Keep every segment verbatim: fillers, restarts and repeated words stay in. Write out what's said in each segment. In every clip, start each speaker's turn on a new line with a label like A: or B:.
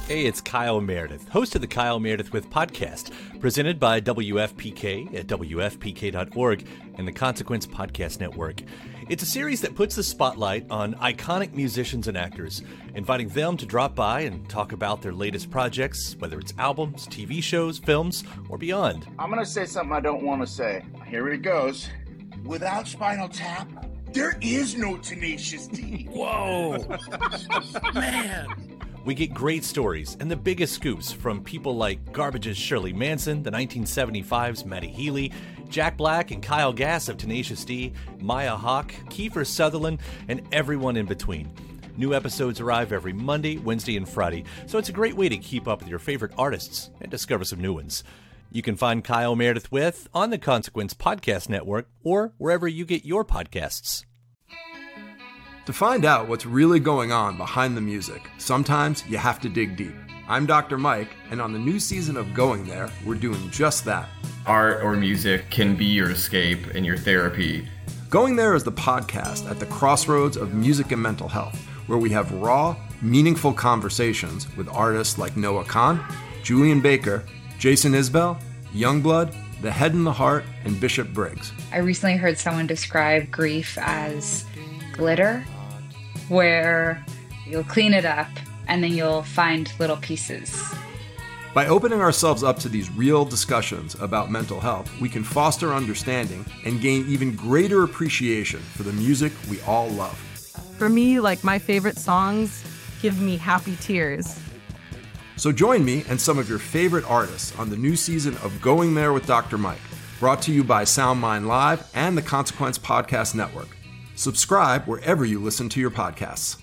A: Hey, it's Kyle Meredith, host of the Kyle Meredith With podcast, presented by W F P K at W F P K dot org and the Consequence Podcast Network. It's a series that puts the spotlight on iconic musicians and actors, inviting them to drop by and talk about their latest projects, whether it's albums, T V shows, films, or beyond.
B: I'm going to say something I don't want to say. Here it goes. Without Spinal Tap, there is no Tenacious D.
A: Whoa! Man! We get great stories and the biggest scoops from people like Garbage's Shirley Manson, the nineteen seventy-five's Matty Healy, Jack Black and Kyle Gass of Tenacious D, Maya Hawke, Kiefer Sutherland, and everyone in between. New episodes arrive every Monday, Wednesday, and Friday, so it's a great way to keep up with your favorite artists and discover some new ones. You can find Kyle Meredith With on the Consequence Podcast Network or wherever you get your podcasts.
C: To find out what's really going on behind the music, sometimes you have to dig deep. I'm Doctor Mike, and on the new season of Going There, we're doing just that.
D: Art or music can be your escape and your therapy.
C: Going There is the podcast at the crossroads of music and mental health, where we have raw, meaningful conversations with artists like Noah Kahan, Julian Baker, Jason Isbell, Youngblood, The Head and the Heart, and Bishop Briggs.
E: I recently heard someone describe grief as glitter, where you'll clean it up and then you'll find little pieces.
C: By opening ourselves up to these real discussions about mental health, we can foster understanding and gain even greater appreciation for the music we all love.
F: For me, like, my favorite songs give me happy tears.
C: So join me and some of your favorite artists on the new season of Going There with Doctor Mike, brought to you by SoundMind Live and the Consequence Podcast Network. Subscribe wherever you listen to your podcasts.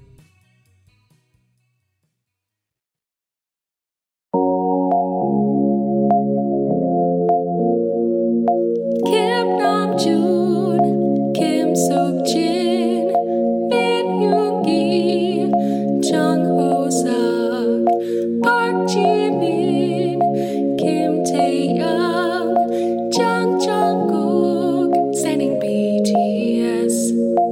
G: Kim Namjoon, Kim Seok-jin, Min Yoongi, Jung Ho-seok, Park Ji-min, Kim Tae-young, Jung Jungkook, sending B T S.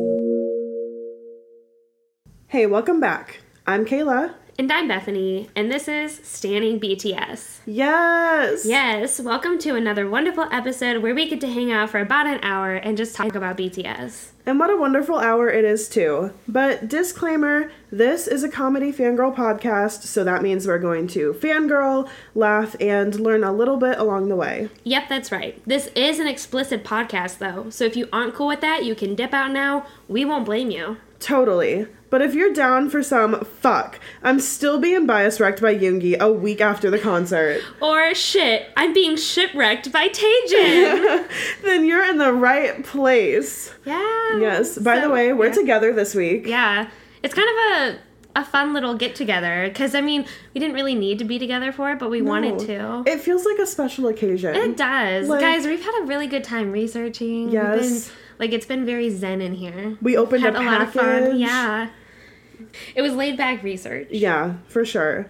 H: Hey, welcome back. I'm Kayla.
I: And I'm Bethany, and this is Standing B T S.
H: Yes!
I: Yes, welcome to another wonderful episode where we get to hang out for about an hour and just talk about B T S.
H: And what a wonderful hour it is, too. But disclaimer, this is a comedy fangirl podcast, so that means we're going to fangirl, laugh, and learn a little bit along the way.
I: Yep, that's right. This is an explicit podcast, though, so if you aren't cool with that, you can dip out now. We won't blame you.
H: Totally. But if you're down for some, fuck, I'm still being bias wrecked by Yoongi a week after the concert.
I: Or shit, I'm being shipwrecked by Taejin.
H: Then you're in the right place.
I: Yeah.
H: Yes. By
I: so,
H: the way, we're
I: yeah.
H: together this week.
I: Yeah. It's kind of a, a fun little get-together, because, I mean, we didn't really need to be together for it, but we
H: No.
I: wanted to.
H: It feels like a special occasion.
I: It does.
H: Like,
I: Guys, we've had a really good time researching.
H: Yes.
I: We've been, like, it's been very zen in here.
H: We opened
I: Had
H: a
I: a lot of fun.
H: package.
I: Yeah. It was laid back research.
H: Yeah, for sure.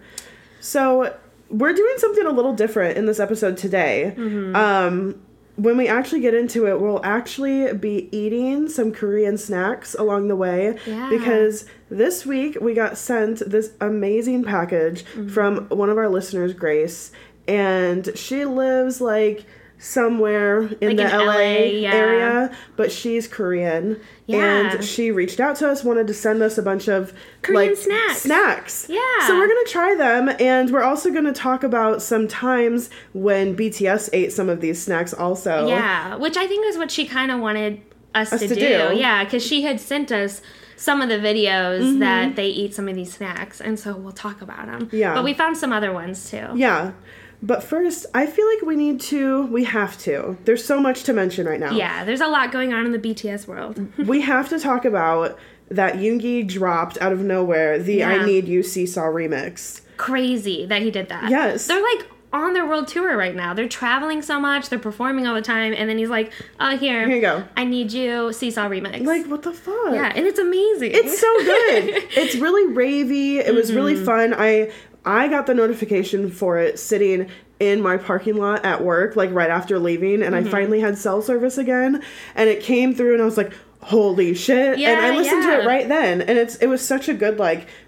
H: So we're doing something a little different in this episode today.
I: Mm-hmm.
H: Um, when we actually get into it, we'll actually be eating some Korean snacks along the way.
I: Yeah.
H: Because this week we got sent this amazing package
I: Mm-hmm.
H: from one of our listeners, Grace. And she lives like somewhere in
I: Like
H: the
I: in
H: L A,
I: L A, yeah.
H: area, but she's Korean.
I: Yeah.
H: And she reached out to us, wanted to send us a bunch of
I: Korean
H: like
I: snacks.
H: Snacks.
I: Yeah.
H: So we're going to try them, and we're also going to talk about some times when B T S ate some of these snacks also.
I: Yeah, which I think is what she kind of wanted us,
H: Us
I: to,
H: to
I: do.
H: do.
I: Yeah, because she had sent us some of the videos
H: Mm-hmm.
I: that they eat some of these snacks, and so we'll talk about them.
H: Yeah.
I: But we found some other ones, too.
H: Yeah. But first, I feel like we need to, we have to. There's so much to mention right now.
I: Yeah, there's a lot going on in the B T S world.
H: We have to talk about that Yoongi dropped out of nowhere the
I: Yeah.
H: I Need You Seesaw remix.
I: Crazy that he did that.
H: Yes.
I: They're like on their world tour right now. They're traveling so much, they're performing all the time, and then he's like, oh, here.
H: Here you go.
I: I Need You Seesaw remix.
H: Like, what the fuck?
I: Yeah, and it's amazing.
H: It's so good. It's really ravey. It was really
I: Mm-hmm.
H: fun. I I got the notification for it sitting in my parking lot at work, like right after leaving, and
I: Mm-hmm.
H: I finally had cell service again, and it came through, and I was like, holy shit.
I: Yeah,
H: and I listened to
I: yeah.
H: it right then, and it's it was such a good, like,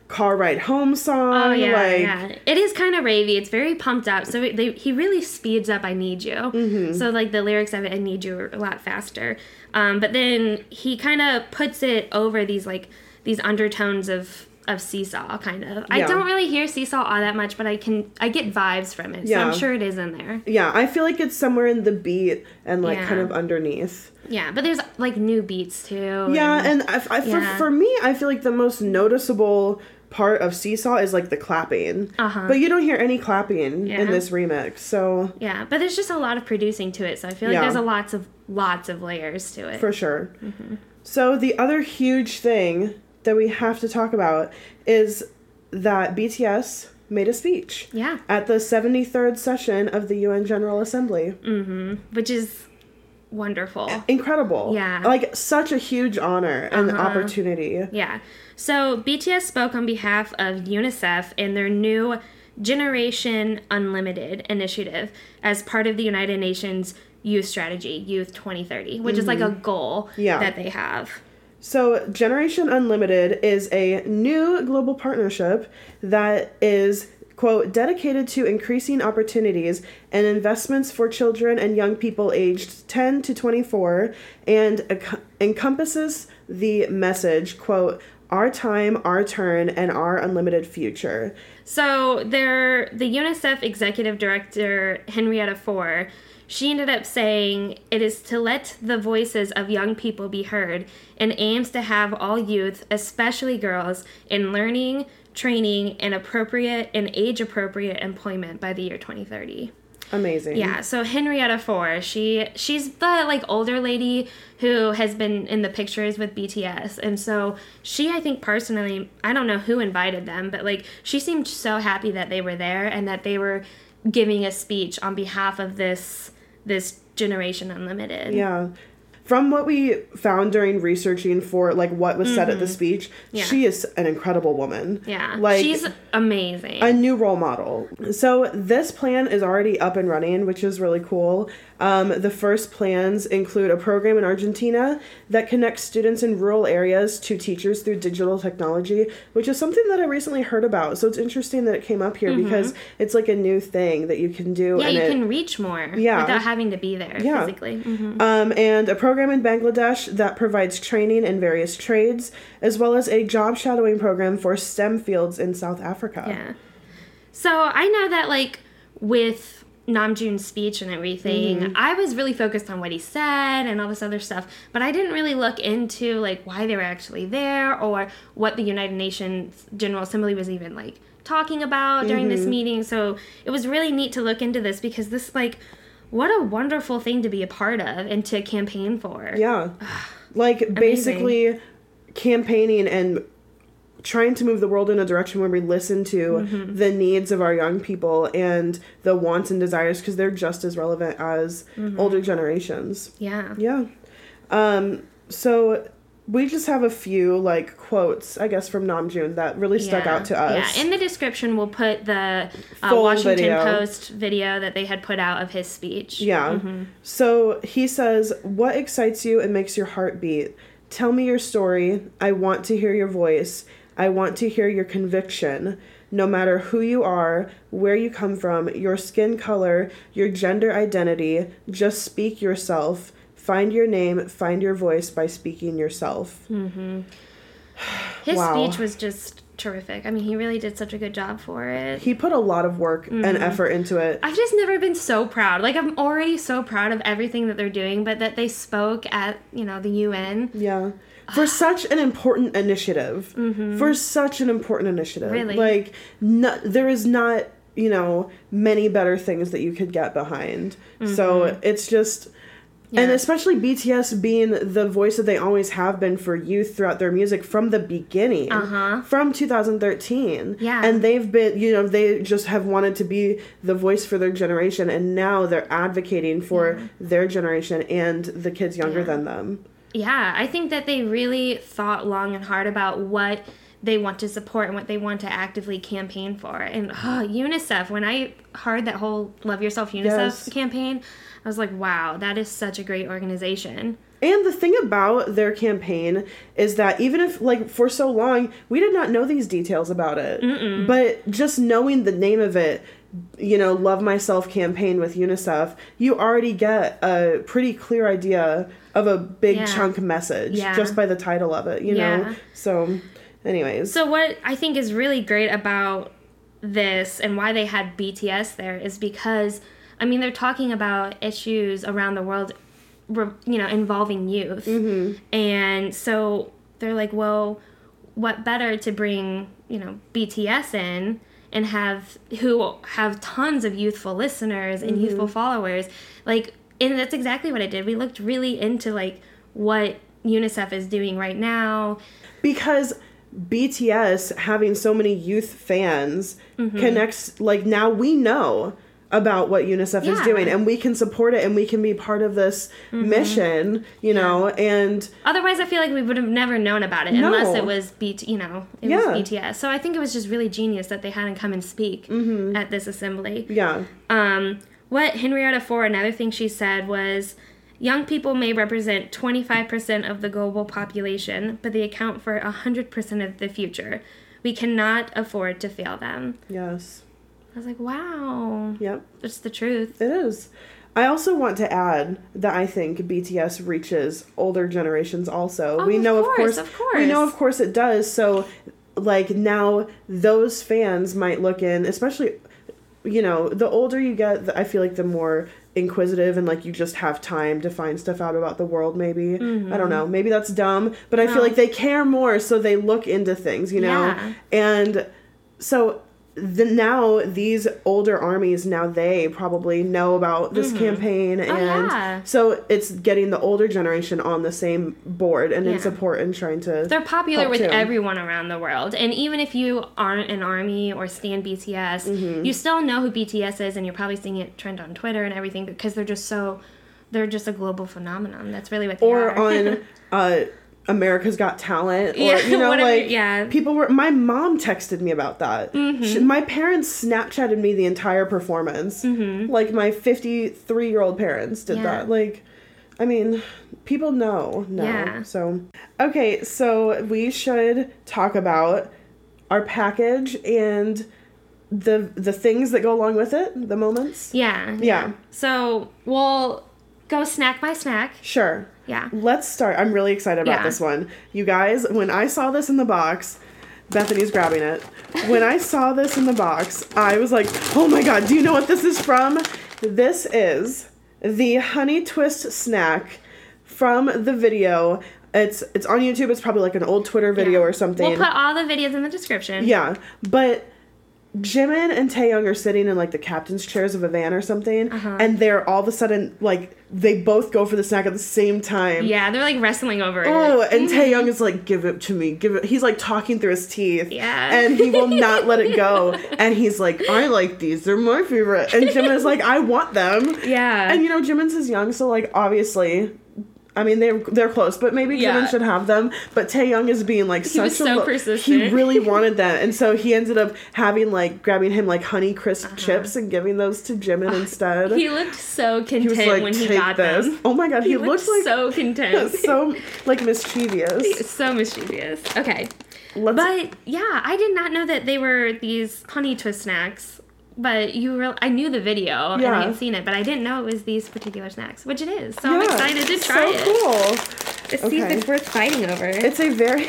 H: car ride home song.
I: Oh yeah,
H: like,
I: yeah. It is kind of ravey. It's very pumped up. So it, they, he really speeds up "I Need You."
H: Mm-hmm.
I: So like the lyrics of it, "I Need You," are a lot faster. Um, but then he kind of puts it over these like these undertones of of Seesaw, kind of. I
H: Yeah.
I: don't really hear Seesaw all that much, but I can I get vibes from it. So
H: Yeah.
I: I'm sure it is in there.
H: Yeah, I feel like it's somewhere in the beat and like
I: Yeah.
H: kind of underneath.
I: Yeah, but there's like new beats too.
H: Yeah, and I, I, for,
I: Yeah.
H: for me, I feel like the most noticeable part of Seesaw is like the clapping.
I: Uh-huh.
H: But you don't hear any clapping
I: Yeah.
H: in this remix, so
I: Yeah, but there's just a lot of producing to it, so I feel like
H: Yeah.
I: there's a lots of lots of layers to it.
H: for sure. So the other huge thing that we have to talk about is that B T S made a speech
I: Yeah.
H: at the seventy-third session of the U N General Assembly.
I: Which is wonderful.
H: Incredible.
I: Yeah.
H: Like such a huge honor and
I: Uh-huh.
H: opportunity.
I: Yeah. So B T S spoke on behalf of UNICEF and their new Generation Unlimited initiative as part of the United Nations Youth Strategy, Youth twenty thirty, which is like a goal
H: Yeah.
I: that they have.
H: So, Generation Unlimited is a new global partnership that is, quote, dedicated to increasing opportunities and investments for children and young people aged ten to twenty-four and enc- encompasses the message, quote, our time, our turn, and our unlimited future.
I: So their the UNICEF executive director Henrietta Fore, she ended up saying it is to let the voices of young people be heard and aims to have all youth, especially girls, in learning, training, and appropriate and age appropriate employment by the year twenty thirty.
H: Amazing.
I: Yeah, so Henrietta Fore, she she's the like older lady who has been in the pictures with B T S, and so she, I think personally, I don't know who invited them, but like she seemed so happy that they were there and that they were giving a speech on behalf of this this Generation Unlimited.
H: Yeah. From what we found during researching for like what was said at the speech,
I: Yeah.
H: she is an incredible woman.
I: Yeah,
H: Like
I: she's amazing.
H: a new role model. So this plan is already up and running, which is really cool. Um, the first plans include a program in Argentina that connects students in rural areas to teachers through digital technology, which is something that I recently heard about. So it's interesting that it came up here because it's like a new thing that you can do.
I: yeah,
H: and
I: you
H: it,
I: can reach more
H: Yeah.
I: without having to be there
H: Yeah.
I: physically. Mhm.
H: Um, and a program in Bangladesh that provides training in various trades, as well as a job shadowing program for STEM fields in South Africa.
I: Yeah. So I know that like with Namjoon's speech and everything,
H: Mm-hmm.
I: I was really focused on what he said and all this other stuff, but I didn't really look into like why they were actually there or what the United Nations General Assembly was even like talking about during this
H: Mm-hmm.
I: meeting. So it was really neat to look into this because this like what a wonderful thing to be a part of and to campaign for.
H: Yeah. Like basically campaigning and trying to move the world in a direction where we listen to the needs of our young people and the wants and desires because they're just as relevant as older generations.
I: Yeah.
H: Yeah. Um, so we just have a few like quotes, I guess, from Namjoon that really stuck
I: Yeah.
H: out to us.
I: Yeah, in the description we'll put the uh,
H: Full
I: Washington
H: video.
I: Post video that they had put out of his speech.
H: Yeah. So he says, what excites you and makes your heart beat? Tell me your story. I want to hear your voice. I want to hear your conviction. No matter who you are, where you come from, your skin color, your gender identity, just speak yourself. Find your name, find your voice by speaking yourself.
I: His
H: Wow.
I: speech was just terrific. I mean, he really did such a good job for it.
H: He put a lot of work and effort into it.
I: I've just never been so proud. Like, I'm already so proud of everything that they're doing, but that they spoke at, you know, the U N.
H: Yeah. For such an important initiative. For such an important initiative.
I: Really?
H: Like, no, there is not, you know, many better things that you could get behind. So it's just... And
I: Yeah.
H: especially B T S being the voice that they always have been for youth throughout their music from the beginning.
I: Uh-huh.
H: From two thousand thirteen.
I: Yeah.
H: And they've been, you know, they just have wanted to be the voice for their generation. And now they're advocating for their generation and the kids younger
I: Yeah.
H: than them.
I: Yeah, I think that they really thought long and hard about what they want to support and what they want to actively campaign for. And oh, UNICEF, when I heard that whole Love Yourself UNICEF
H: Yes.
I: campaign, I was like, wow, that is such a great organization.
H: And the thing about their campaign is that even if, like, for so long, we did not know these details about it. Mm-mm. But just knowing the name of it, you know, Love Myself campaign with UNICEF, you already get a pretty clear idea of a big
I: Yeah.
H: chunk message
I: Yeah.
H: just by the title of it, you
I: Yeah.
H: know? So, anyways.
I: So what I think is really great about this and why they had B T S there is because, I mean, they're talking about issues around the world, re- you know, involving youth. Mm-hmm. And so they're like, well, what better to bring, you know, B T S in and have, who have tons of youthful listeners and mm-hmm. youthful followers. Like, and that's exactly what I did. We looked really into, like, what UNICEF is doing right now.
H: Because B T S having so many youth fans mm-hmm. connects, like, now we know about what UNICEF
I: yeah.
H: is doing, and we can support it, and we can be part of this mm-hmm. mission, you know, yeah. and...
I: Otherwise, I feel like we would have never known about it no. unless it was, B T, you know, it yeah. was B T S. So I think it was just really genius that they hadn't come and speak mm-hmm. at this assembly.
H: Yeah.
I: Um, what Henrietta Fore, another thing she said was, young people may represent twenty-five percent of the global population, but they account for one hundred percent of the future. We cannot afford to fail them.
H: Yes.
I: I was like, wow.
H: Yep.
I: It's the truth.
H: It is. I also want to add that I think B T S reaches older generations also.
I: Oh,
H: we know
I: of course,
H: of course,
I: of course.
H: We know of course it does. So like now those fans might look in, especially, you know, the older you get, I feel like the more inquisitive and like you just have time to find stuff out about the world maybe. Mm-hmm. I don't know. Maybe that's dumb, but I no. feel like they care more, so they look into things, you know?
I: Yeah.
H: And so the, now these older armies, now they probably know about this mm-hmm. campaign, and
I: oh, yeah.
H: so it's getting the older generation on the same board and
I: yeah.
H: in support and trying to
I: they're popular with
H: too.
I: everyone around the world, and even if you aren't an army or stan B T S, mm-hmm. you still know who B T S is, and you're probably seeing it trend on Twitter and everything because they're just so they're just a global phenomenon. That's really what they
H: or
I: are.
H: Or on uh America's Got Talent, or
I: yeah,
H: you know,
I: whatever,
H: like
I: yeah.
H: people were. My mom texted me about that. Mm-hmm. She, my parents Snapchatted me the entire performance. Mm-hmm. Like my fifty-three year old parents did yeah. that. Like, I mean, people know now.
I: Yeah.
H: So, okay, so we should talk about our package and the the things that go along with it. The moments.
I: Yeah. Yeah.
H: Yeah.
I: So we'll go snack by snack.
H: Sure.
I: Yeah.
H: Let's start. I'm really excited about
I: yeah.
H: this one. You guys, when I saw this in the box, Bethany's grabbing it. When I saw this in the box, I was like, oh my god, do you know what this is from? This is the Honey Twist snack from the video. It's it's on YouTube. It's probably like an old Twitter video
I: yeah.
H: or something.
I: We'll put all the videos in the description.
H: Yeah. But Jimin and Taeyoung are sitting in like the captain's chairs of a van or something, uh-huh. and they're all of a sudden like they both go for the snack at the same time.
I: Yeah, they're like wrestling over it.
H: Oh, and mm-hmm. Taeyoung is like, "Give it to me, give it." He's like talking through his teeth,
I: yeah,
H: and he will not let it go. And he's like, "I like these; they're my favorite." And Jimin is like, "I want them."
I: Yeah,
H: and you know, Jimin's is young, so like obviously. I mean, they're they're close, but maybe
I: yeah.
H: Jimin should have them. But Taeyoung is being like
I: he
H: such
I: was
H: a
I: so
H: lo-
I: persistent.
H: He really wanted them, and so he ended up having like grabbing him like Honey Crisp uh-huh. chips and giving those to Jimin uh, instead.
I: He looked so content
H: he was like,
I: when he
H: Take
I: got
H: this.
I: them.
H: Oh my god, he,
I: he
H: looked, looked like
I: so content,
H: so like mischievous,
I: so mischievous. Okay,
H: Let's,
I: but yeah, I did not know that they were these Honey Twist snacks. But you really, I knew the video
H: yeah.
I: and I had seen it, but I didn't know it was these particular snacks, which it is. So
H: yeah,
I: I'm excited to try
H: so
I: it.
H: Cool.
I: Let's
H: okay.
I: see if it's worth fighting over.
H: It's a very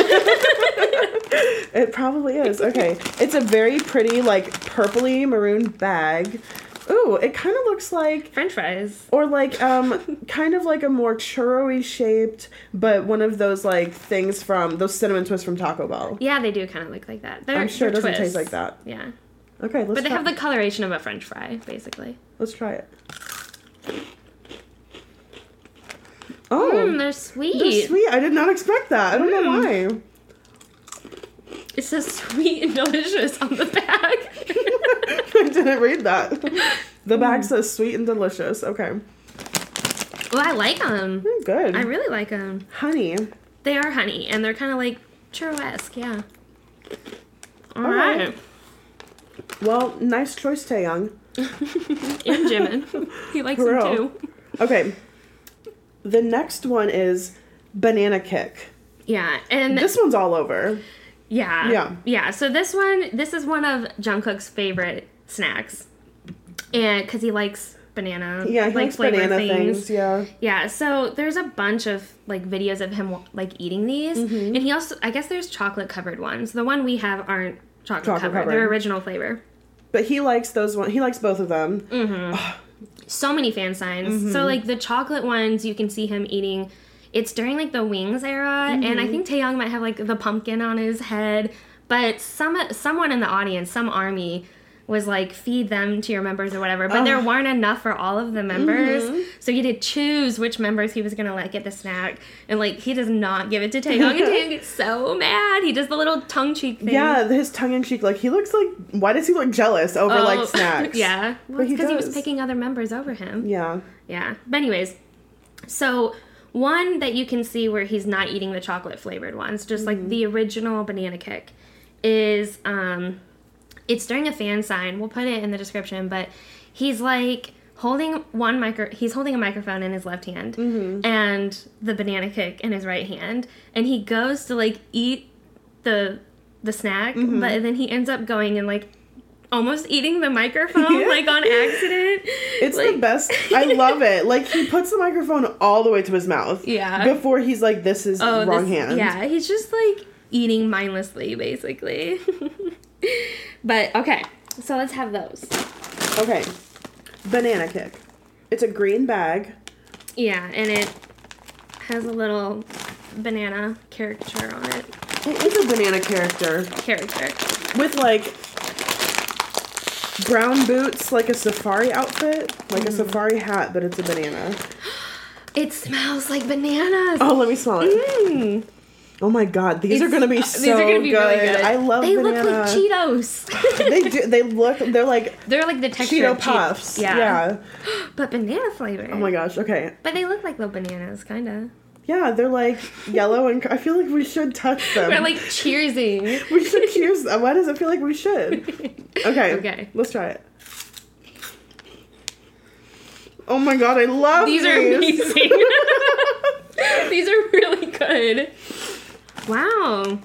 H: It probably is. Okay. It's a very pretty, like, purpley maroon bag. Ooh, it kind of looks like
I: French fries.
H: Or like um kind of like a more churro-y shaped, but one of those like things from those cinnamon twists from Taco Bell.
I: Yeah, they do kind of look like that. They're,
H: I'm sure it doesn't
I: twists.
H: taste like that.
I: Yeah.
H: Okay, let's
I: But they
H: try.
I: have the coloration of a French fry, basically.
H: Let's try it. Oh,
I: mm, they're sweet.
H: They're sweet. I did not expect that. I don't
I: mm.
H: know why.
I: It says sweet and delicious on the bag.
H: I didn't read that. The bag mm. says sweet and delicious. Okay.
I: Well, I like them.
H: Mm, good.
I: I really like them.
H: Honey.
I: They are honey, and they're kind of like churro-esque, yeah. All, All
H: right.
I: right.
H: Well, nice choice, Taeyoung.
I: And Jimin. He likes
H: For
I: them
H: real.
I: too.
H: Okay. The next one is Banana Kick.
I: Yeah, and
H: This one's all over.
I: yeah,
H: Yeah.
I: yeah. So this one, this is one of Jungkook's favorite snacks, and because he likes banana,
H: Yeah, he
I: like
H: likes
I: flavored
H: banana things. Yeah.
I: Yeah, so there's a bunch of like videos of him like eating these,
H: Mm-hmm.
I: and he also, I guess there's chocolate covered ones. The one we have aren't chocolate,
H: Chocolate
I: covered;
H: covered.
I: they're original flavor.
H: But he likes those one. He likes both of them.
I: So many fan signs.
H: Mm-hmm.
I: So like the chocolate ones, you can see him eating. It's during like the Wings era, and I
H: Mm-hmm.
I: think Taeyong might have like the pumpkin on his head. But some someone in the audience, some army, was like, feed them to your members or whatever. But there weren't enough for all of the members,
H: Mm-hmm.
I: so he had to choose which members he was gonna let get the snack. And like he does not give it to Taeyong, and Taeyong gets so mad. He does the little tongue cheek thing.
H: Yeah, his tongue in cheek. Like, he looks like. Why does he look jealous over,
I: Oh,
H: like, snacks?
I: yeah,
H: But he
I: because he was
H: does.
I: picking other members over him.
H: Yeah.
I: Yeah. But anyways, so one that you can see where he's not eating the chocolate flavored ones, just like the original Banana Kick, is um it's during a fan sign. We'll put it in the description, but he's like holding one micro he's holding a microphone in his left hand and the Banana Kick in his right hand, and he goes to like eat the the snack, but then he ends up going and like almost eating the microphone
H: Yeah.
I: like on accident.
H: It's the
I: Like-
H: best. I love it. Like, he puts the microphone all the way to his mouth.
I: Yeah.
H: Before he's like, this is
I: Oh,
H: wrong
I: this-
H: hand.
I: Yeah, he's just like eating mindlessly, basically. But okay, so let's have those.
H: Okay. Banana Kick. It's a green bag.
I: Yeah, and it has a little banana caricature on it.
H: It is a banana character
I: Character.
H: with like brown boots, like a safari outfit, like
I: Mm.
H: a safari hat, but it's a banana.
I: It smells like bananas.
H: Oh, let me smell it.
I: Mm.
H: Oh my god, these are
I: It's-
H: gonna be
I: uh,
H: so
I: these are gonna be
H: good.
I: really good.
H: I love
I: They
H: banana.
I: look like Cheetos.
H: they do. They look. They're like
I: They're like the texture
H: Cheeto
I: of Cheetos.
H: puffs.
I: Yeah.
H: yeah.
I: But banana flavor.
H: Oh my gosh. Okay.
I: But they look like little bananas, kind of.
H: Yeah, they're like yellow and. I feel like we should touch them.
I: We're like cheersing.
H: we should cheers them. Why does it feel like we should? Okay.
I: Okay.
H: Let's try it. Oh my god, I love
I: These
H: these.
I: are amazing. These are really good. Wow.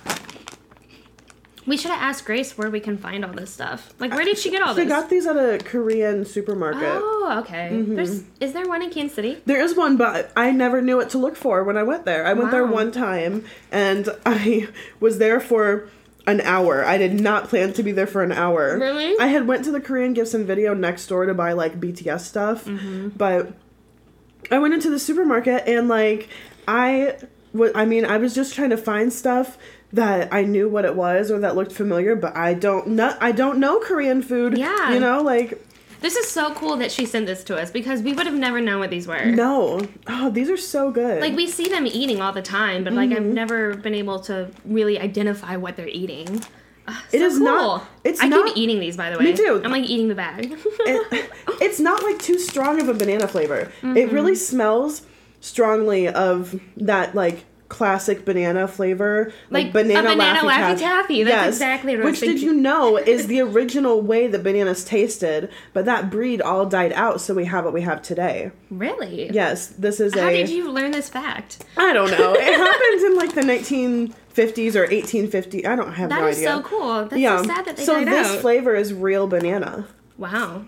I: We should have asked Grace where we can find all this stuff. Like, where did she get all
H: She
I: this?
H: got these at a Korean supermarket.
I: Oh, okay.
H: Mm-hmm.
I: There's is there one in Kansas City?
H: There is one, but I never knew what to look for when I went there. I went there
I: Wow.
H: one time, and I was there for an hour. I did not plan to be there for an hour.
I: Really?
H: I had went to the Korean Gifts and Video next door to buy, like, B T S stuff,
I: Mm-hmm.
H: but I went into the supermarket, and, like, I... wa- I mean, I was just trying to find stuff that I knew what it was or that looked familiar, but I don't know. I don't know Korean food.
I: Yeah.
H: You know, like,
I: This is so cool that she sent this to us because we would have never known what these were.
H: no. Oh, these are so good.
I: Like, we see them eating all the time, but, like, I've never been able to really identify what they're eating. Uh,
H: It
I: so
H: is
I: cool.
H: not- it's
I: I
H: not-
I: keep eating these, by the way.
H: Me too.
I: I'm, like, eating the bag.
H: it, it's not like too strong of a banana flavor.
I: Mm-hmm.
H: It really smells strongly of that like classic banana flavor, like,
I: Like
H: banana,
I: a banana
H: Laffy
I: Laffy Taffy. That's exactly what I was
H: Which did
I: thinking.
H: you know is the original way that bananas tasted, but that breed all died out, so we have what we have today.
I: Really?
H: Yes, this is
I: How
H: a.
I: did you learn this fact?
H: I don't know. It happened in like the nineteen fifties or eighteen fifty. I don't have
I: That
H: no
I: is
H: idea.
I: so cool. That's
H: yeah.
I: so sad that they
H: so
I: died
H: this
I: out.
H: flavor is real banana.
I: Wow.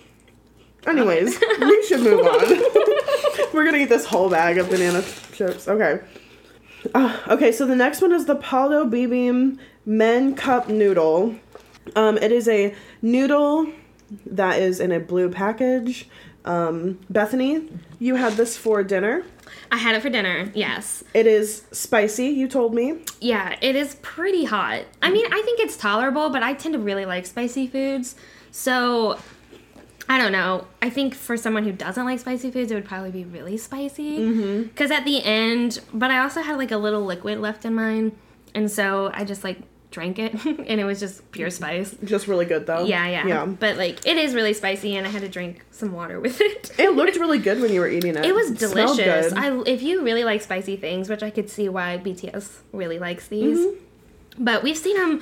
H: Anyways, we should move on. We're gonna eat this whole bag of banana chips. Okay. Uh, okay, so the next one is the Paldo Bibim Men Cup Noodle. Um, it is a noodle that is in a blue package. Um, Bethany, you had this for dinner.
I: I had it for dinner, yes.
H: It is spicy, you told me.
I: Yeah, it is pretty hot. I mean, I think it's tolerable, but I tend to really like spicy foods. So, I don't know. I think for someone who doesn't like spicy foods, it would probably be really spicy. Because at the end, but I also had like a little liquid left in mine. And so I just like drank it and it was just pure spice.
H: Just really good though.
I: Yeah, yeah.
H: Yeah.
I: But like, it is really spicy and I had to drink some water with it.
H: It looked really good when you were eating it.
I: It was
H: smelled
I: delicious.
H: good.
I: I if you really like spicy things, which I could see why B T S really likes these. But we've seen them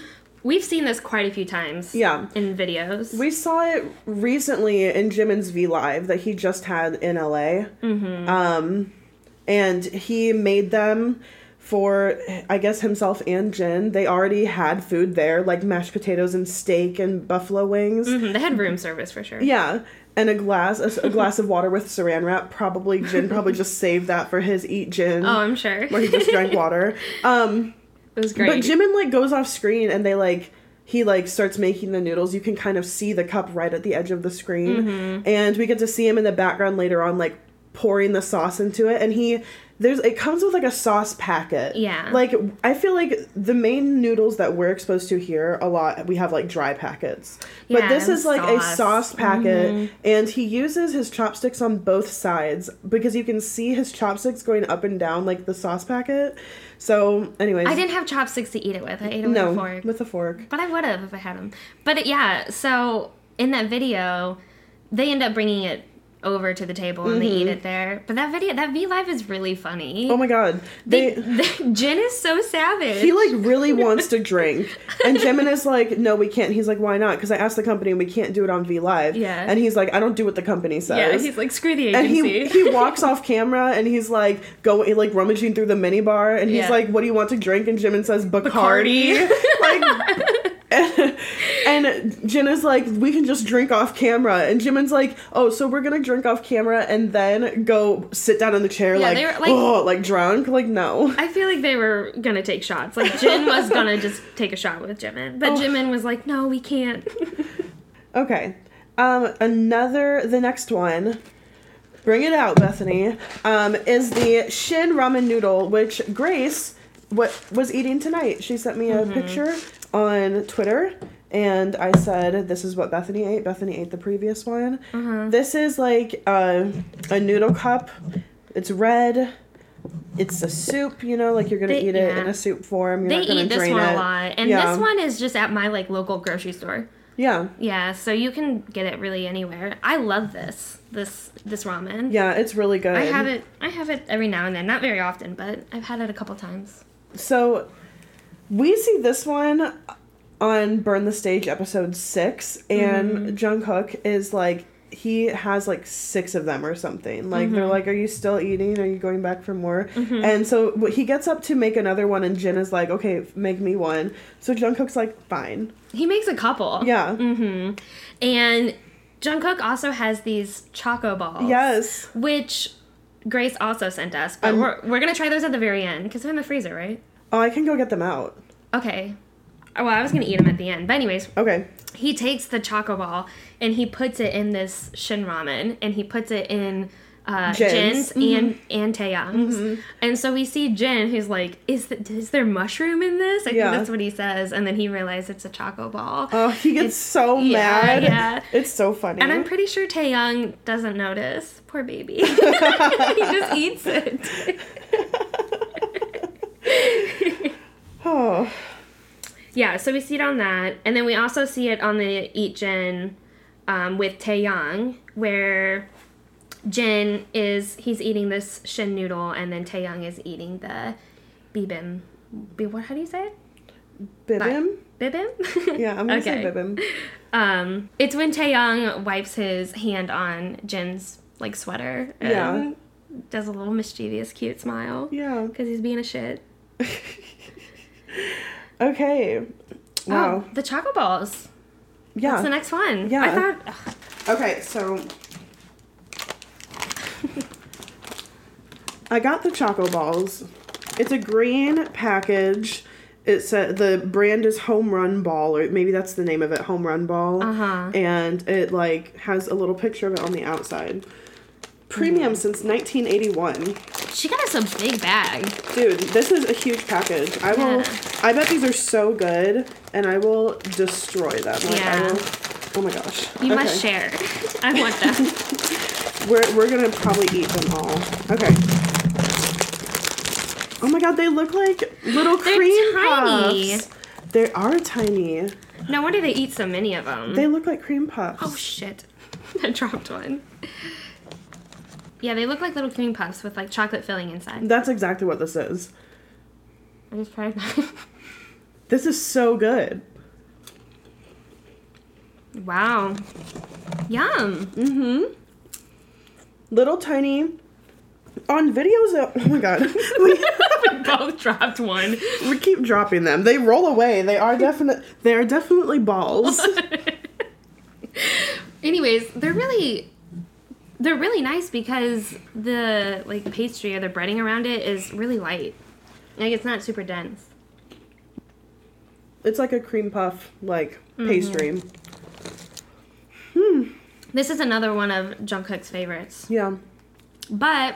I: we've seen this quite a few times.
H: Yeah.
I: In videos.
H: We saw it recently in Jimin's V Live that he just had in L A.
I: Mm-hmm.
H: Um, and he made them for, I guess, himself and Jin. They already had food there, like mashed potatoes and steak and buffalo wings.
I: Mm-hmm. They had room service for sure.
H: Yeah. And a glass, a, a glass of water with saran wrap. Probably Jin probably just saved that for his Eat Jin.
I: Oh, I'm sure.
H: Where he just drank water. Um,
I: it was great.
H: But Jimin, like, goes off screen and they, like, he, like, starts making the noodles. You can kind of see the cup right at the edge of the screen.
I: Mm-hmm.
H: And we get to see him in the background later on, like, pouring the sauce into it. And he... There's, it comes with like a sauce packet.
I: Yeah.
H: Like, I feel like the main noodles that we're exposed to here a lot, we have like dry packets. But
I: Yeah,
H: this is like
I: sauce.
H: a sauce packet,
I: Mm-hmm.
H: and he uses his chopsticks on both sides because you can see his chopsticks going up and down like the sauce packet. So, anyways.
I: I didn't have chopsticks to eat it with. I ate it with
H: no,
I: a fork.
H: with a fork.
I: But I would have if I had them. But it, yeah, so in that video, they end up bringing it over to the table and
H: Mm-hmm.
I: they eat it there. But that video, that V Live is really funny.
H: Oh my god.
I: They,
H: They...
I: they Jin is so savage.
H: He, like, really wants to drink. And Jimin is like, no, we can't. He's like, why not? Because I asked the company and we can't do it on V Live.
I: Yeah.
H: And he's like, I don't do what the company says.
I: Yeah, he's like, screw the
H: And
I: agency.
H: he he walks off camera and he's like going like rummaging through the mini bar and he's
I: Yeah.
H: like, what do you want to drink? And Jimin says Bacardi.
I: Bacardi.
H: like and, and Jin is like, we can just drink off camera. And Jimin's like, oh, so we're gonna drink off camera and then go sit down in the chair
I: Yeah,
H: like,
I: they were, like-
H: oh, like drunk? Like, no.
I: I feel like they were gonna take shots. Like, Jin was gonna just take a shot with Jimin. But
H: Oh.
I: Jimin was like, no, we can't.
H: Okay. Um, another, the next one, bring it out, Bethany, um, is the Shin ramen noodle, which Grace what was eating tonight. She sent me a
I: Mm-hmm.
H: picture on Twitter, and I said, this is what Bethany ate. Bethany ate the previous one.
I: Mm-hmm.
H: This is like a, a noodle cup. It's red. It's a soup, you know, like you're gonna
I: They-
H: eat it
I: yeah.
H: in a soup form. You're
I: They
H: not gonna
I: eat this
H: drain
I: one
H: it.
I: a lot. And
H: Yeah.
I: this one is just at my, like, local grocery store.
H: Yeah.
I: Yeah, so you can get it really anywhere. I love this. This this ramen.
H: Yeah, it's really good.
I: I have it I have it every now and then. Not very often, but I've had it a couple times.
H: So, we see this one on Burn the Stage episode six, and Jungkook is like, he has like six of them or something. Like, they're like, are you still eating? Are you going back for more? And so, wh- he gets up to make another one, and Jin is like, okay, make me one. So, Jungkook's like, fine.
I: He makes a couple.
H: Yeah.
I: Mm-hmm. And Jungkook also has these Choco Balls.
H: Yes.
I: Which Grace also sent us. But
H: Um,
I: we're, we're going to try those at the very end, because they're in the freezer, right?
H: Oh, I can go get them out.
I: Okay. Oh, well, I was going to eat them at the end. But anyways,
H: Okay.
I: he takes the Choco Ball and he puts it in this Shin ramen, and he puts it in uh,
H: Jin's.
I: Jin's and and Taeyang's. And so we see Jin, who's like, "Is th- is there mushroom in this?" I
H: Yeah.
I: think that's what he says, and then he realizes it's a Choco Ball.
H: Oh, he gets
I: It's-
H: so
I: yeah,
H: mad.
I: yeah.
H: It's so funny.
I: And I'm pretty sure Taeyang doesn't notice. Poor baby. He just eats it.
H: Oh.
I: Yeah, so we see it on that, and then we also see it on the Eat Jin um, with Taeyang, where Jin is, he's eating this Shin noodle, and then Taeyang is eating the bibim. Bi- what? How do you say it?
H: Bibim?
I: Bibim?
H: Yeah, I'm gonna say
I: Okay.
H: bibim.
I: Um, it's when Taeyang wipes his hand on Jin's like sweater and
H: Yeah.
I: does a little mischievous, cute smile.
H: Yeah.
I: Because he's being a shit.
H: Okay. Wow.
I: Oh, the Choco Balls.
H: Yeah.
I: That's the next one.
H: Yeah.
I: I thought. Ugh.
H: Okay, so I got the Choco Balls. It's a green package. It's a, the brand is Home Run Ball, or maybe that's the name of it, Home Run Ball.
I: Uh-huh.
H: And it like has a little picture of it on the outside. Premium since nineteen eighty-one.
I: She got us a big bag.
H: Dude, this is a huge package. I will.
I: Yeah.
H: I bet these are so good, and I will destroy them. Like, I
I: Yeah.
H: will, oh my gosh.
I: You
H: Okay.
I: must share. I want them.
H: We're we're gonna probably eat them all. Okay. Oh my god, they look like little
I: They're
H: cream
I: tiny.
H: puffs. They are tiny.
I: No wonder they eat so many of them.
H: They look like cream puffs.
I: Oh shit! I dropped one. Yeah, they look like little cream puffs with like chocolate filling inside.
H: That's exactly what this is.
I: I just tried mine.
H: This is so good.
I: Wow. Yum.
H: Mm-hmm. Little tiny. On videos, of, oh my god. we,
I: we both dropped one.
H: We keep dropping them. They roll away. They are definite. They are definitely balls.
I: Anyways, they're really, they're really nice because the like pastry or the breading around it is really light. Like it's not super dense.
H: It's like a cream puff, like
I: Mm-hmm.
H: pastry. Hmm.
I: This is another one of Jungkook's favorites.
H: Yeah.
I: But,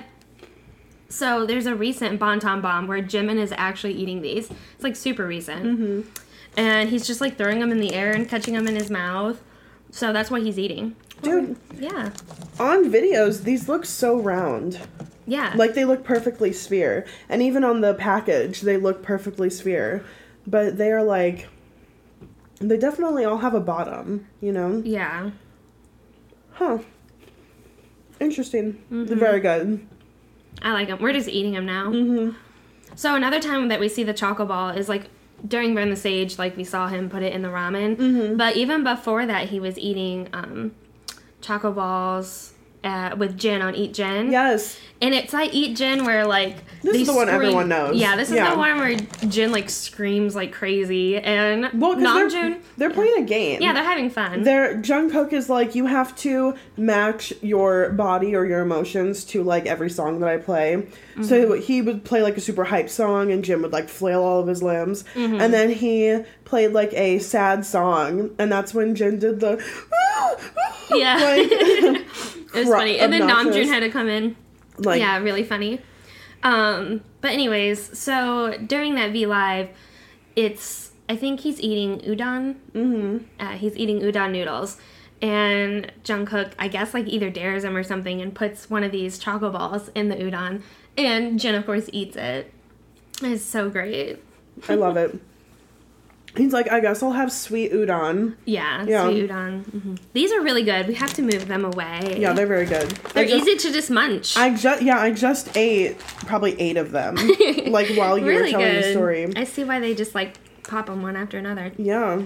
I: so there's a recent Bonton Bomb where Jimin is actually eating these. It's like super recent.
H: Mm-hmm.
I: And he's just like throwing them in the air and catching them in his mouth. So that's what he's eating.
H: Dude.
I: Yeah.
H: On videos, these look so round.
I: Yeah.
H: Like they look perfectly sphere. And even on the package, they look perfectly sphere. But they are like, they definitely all have a bottom, you know?
I: Yeah.
H: Huh. Interesting.
I: Mm-hmm.
H: They're very good.
I: I like them. We're just eating them now.
H: Mm-hmm.
I: So another time that we see the Choco Ball is like during Burn the Sage, like we saw him put it in the ramen.
H: Mm-hmm.
I: But even before that, he was eating um, Choco Balls uh, with Jin on Eat Jin.
H: Yes.
I: And it's like Eat Jin where like
H: This
I: they
H: is the one
I: scream-
H: everyone knows.
I: Yeah, this is
H: Yeah.
I: the one where Jin like screams like crazy and
H: Well, because they're,
I: Namjoon.
H: they're playing a game.
I: Yeah, they're having fun.
H: They're, Jungkook is like, you have to match your body or your emotions to like every song that I play.
I: Mm-hmm.
H: So he would play like a super hype song and Jim would like flail all of his limbs.
I: Mm-hmm.
H: And then he played like a sad song and that's when Jin did the
I: Yeah.
H: like,
I: it was funny. And then
H: obnoxious.
I: Namjoon had to come in.
H: like
I: Yeah, really funny. Um, but anyways, so during that V Live, it's, I think he's eating udon.
H: mm-hmm.
I: Uh, he's eating udon noodles. And Jungkook, I guess, like either dares him or something and puts one of these choco balls in the udon. And Jin, of course, eats it. It's so great.
H: I love it. He's like, I guess I'll have sweet udon.
I: Yeah,
H: Yeah.
I: sweet udon. hmm These are really good. We have to move them away.
H: Yeah, they're very good.
I: They're
H: I just-
I: easy to just munch.
H: I just yeah, I just ate probably eight of them. Like while you
I: really
H: were telling
I: good.
H: the story.
I: I see why they just like pop them one after another.
H: Yeah.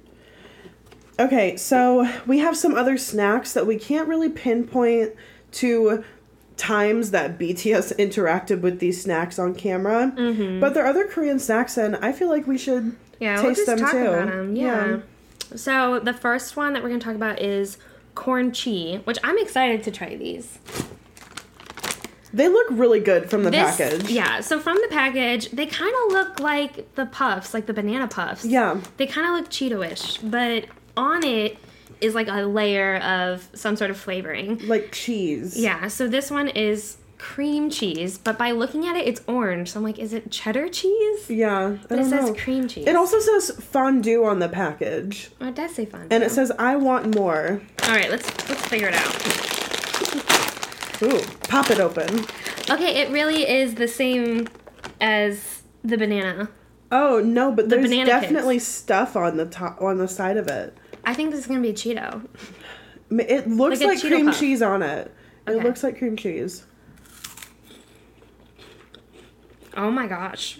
H: Okay, so we have some other snacks that we can't really pinpoint to times that B T S interacted with these snacks on camera.
I: Mm-hmm.
H: But there are other Korean snacks and I feel like we should
I: Yeah,
H: taste
I: we'll just
H: them
I: talk
H: too.
I: about them. Yeah. So the first one that we're going to talk about is corn chi, which I'm excited to try these.
H: They look really good from the
I: This-
H: package.
I: Yeah, so from the package, they kind of look like the puffs, like the banana puffs.
H: Yeah.
I: They kind of look Cheeto-ish, but on it is like a layer of some sort of flavoring.
H: Like cheese.
I: Yeah, so this one is cream cheese, but by looking at it, it's orange. So I'm like, is it cheddar cheese?
H: Yeah. I
I: But
H: don't
I: it says
H: know.
I: cream cheese.
H: It also says fondue on the package.
I: Oh, it does say fun.
H: And it says I want more.
I: All right, let's let's figure it out.
H: Ooh, pop it open.
I: Okay, it really is the same as the banana.
H: Oh no, but
I: The
H: there's
I: banana
H: definitely
I: kids.
H: stuff on the top, on the side of it.
I: I think this is gonna be a Cheeto.
H: M- It looks
I: Like a
H: like,
I: Cheeto
H: cream
I: puff.
H: cheese on it. It
I: Okay.
H: looks like cream cheese.
I: Oh my gosh.